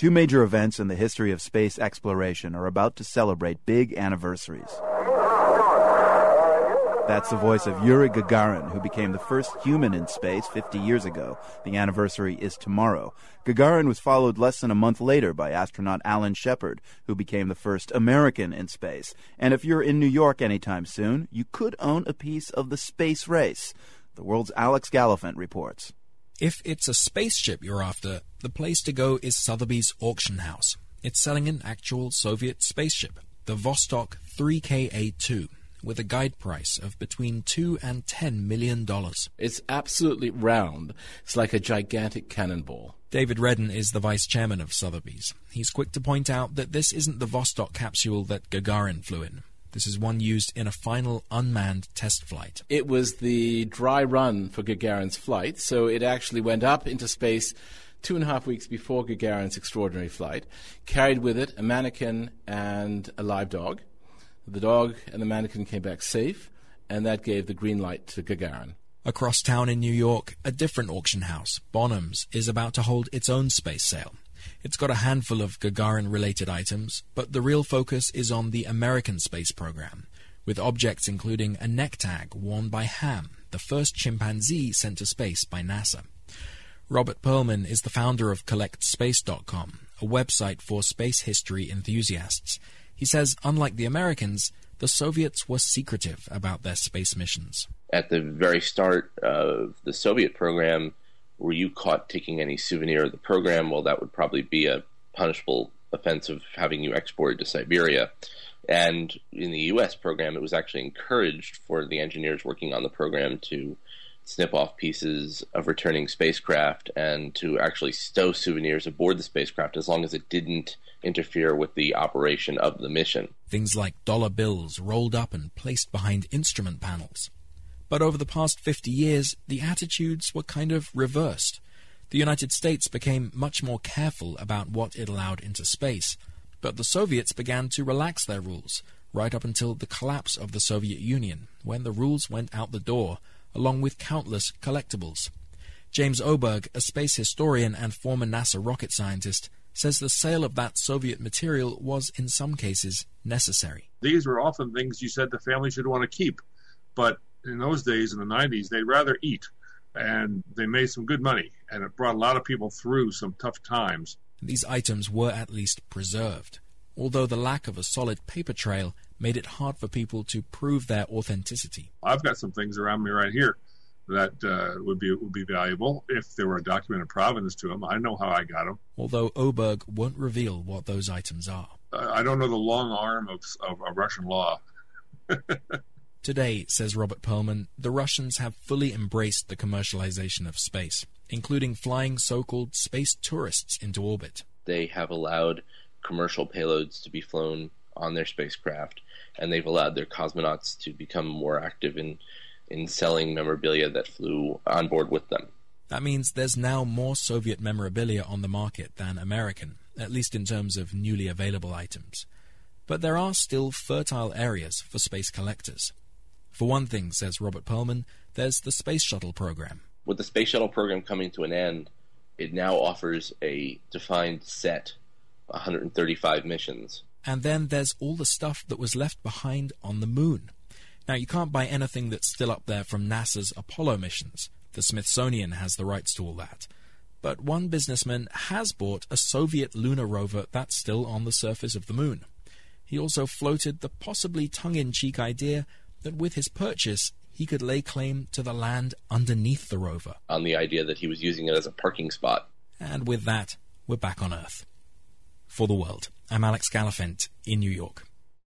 Two major events in the history of space exploration are about to celebrate big anniversaries. That's the voice of Yuri Gagarin, who became the first human in space 50 years ago. The anniversary is tomorrow. Gagarin was followed less than a month later by astronaut Alan Shepard, who became the first American in space. And if you're in New York anytime soon, you could own a piece of the space race. The world's Alex Gallafent reports. If it's a spaceship you're after, the place to go is Sotheby's auction house. It's selling an actual Soviet spaceship, the Vostok 3KA-2. With a guide price of between $2 and $10 million. It's absolutely round. It's like a gigantic cannonball. David Redden is the vice chairman of Sotheby's. He's quick to point out that this isn't the Vostok capsule that Gagarin flew in. This is one used in a final unmanned test flight. It was the dry run for Gagarin's flight, so it actually went up into space 2.5 weeks before Gagarin's extraordinary flight, carried with it a mannequin and a live dog. The dog and the mannequin came back safe, and that gave the green light to Gagarin. Across town in New York, a different auction house, Bonham's, is about to hold its own space sale. It's got a handful of Gagarin-related items, but the real focus is on the American space program, with objects including a neck tag worn by Ham, the first chimpanzee sent to space by NASA. Robert Pearlman is the founder of CollectSpace.com, a website for space history enthusiasts. He says, unlike the Americans, the Soviets were secretive about their space missions. At the very start of the Soviet program, were you caught taking any souvenir of the program? Well, that would probably be a punishable offense of having you exported to Siberia. And in the U.S. program, it was actually encouraged for the engineers working on the program to snip off pieces of returning spacecraft and to actually stow souvenirs aboard the spacecraft as long as it didn't interfere with the operation of the mission. Things like dollar bills rolled up and placed behind instrument panels. But over the past 50 years, the attitudes were kind of reversed. The United States became much more careful about what it allowed into space, but the Soviets began to relax their rules, right up until the collapse of the Soviet Union, when the rules went out the door, along with countless collectibles. James Oberg, a space historian and former NASA rocket scientist, says the sale of that Soviet material was, in some cases, necessary. These were often things you said the family should want to keep, but in those days, in the 90s, they'd rather eat, and they made some good money, and it brought a lot of people through some tough times. These items were at least preserved, although the lack of a solid paper trail made it hard for people to prove their authenticity. I've got some things around me right here that would be valuable if there were a documented provenance to them. I know how I got them. Although Oberg won't reveal what those items are. I don't know the long arm of Russian law. Today, says Robert Pearlman, the Russians have fully embraced the commercialization of space, including flying so-called space tourists into orbit. They have allowed commercial payloads to be flown on their spacecraft, and they've allowed their cosmonauts to become more active in selling memorabilia that flew on board with them. That means there's now more Soviet memorabilia on the market than American, at least in terms of newly available items. But there are still fertile areas for space collectors. For one thing, says Robert Pearlman, there's the Space Shuttle program. With the Space Shuttle program coming to an end, it now offers a defined set, 135 missions. And then there's all the stuff that was left behind on the moon. Now, you can't buy anything that's still up there from NASA's Apollo missions. The Smithsonian has the rights to all that. But one businessman has bought a Soviet lunar rover that's still on the surface of the moon. He also floated the possibly tongue-in-cheek idea that with his purchase, he could lay claim to the land underneath the rover. On the idea that he was using it as a parking spot. And with that, we're back on Earth. For The World, I'm Alex Gallafent in New York.